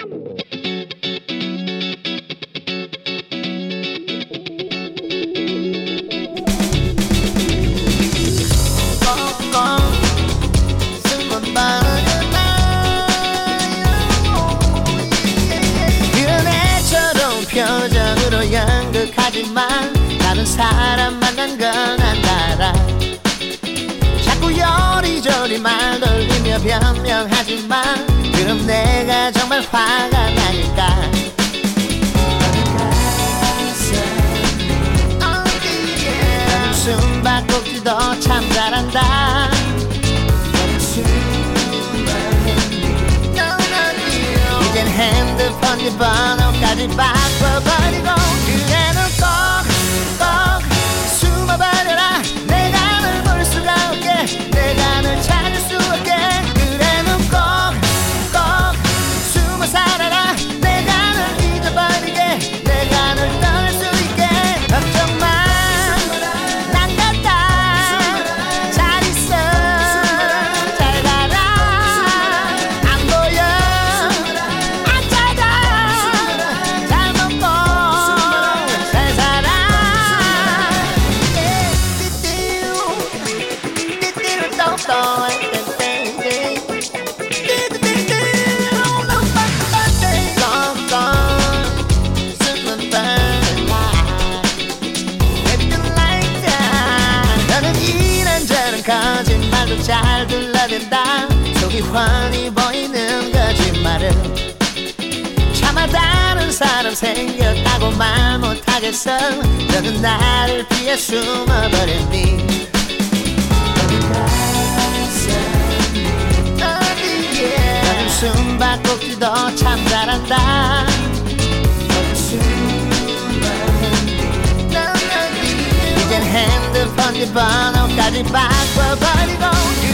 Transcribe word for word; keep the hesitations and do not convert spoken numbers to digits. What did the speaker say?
표정으로 연극하지만 다른 사람 만난 건 안 달아. 자꾸 요리조리 말 돌리며 변명하지만 그럼 내가 정말 화가 나니까. 숨바꼭질도 참 잘한다. 이젠 핸드폰 번호까지 바꿔버리고 그대는 꼭, 꼭 숨어버려라. 내가 널 볼 수가 없게, 내가 널 찾을 수 없게. 그대는 꼭, 꼭 숨어 살아라. 내가 널 잊어버리게, 내가 널 떠날 수 있게. 걱정 마, 난 갔다. 잘 있어, 잘 가라. 안 보여, 안 찾아. 잘 먹고 잘 살아. 띠띠루 똥똥 거짓말도 잘 둘러댄다. 속이 훤히 보이는 거짓말은 차마 다른 사람 생겼다고 말 못하겠어. 너는 나를 피해 숨어버렸니. 너는 숨바꼭질도 참 잘한다. 이젠 핸드폰 번호까지 바꿔버리고